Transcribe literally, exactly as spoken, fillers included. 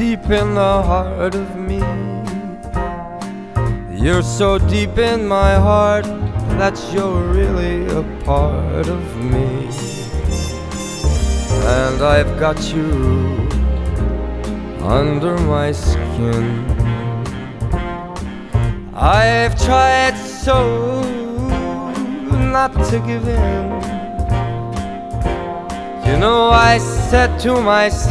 deep in the heart of me. You're so deep in my heart that you're really a part of me. And I've got you under my skin. I've tried so not to give in. You know, I said to myself,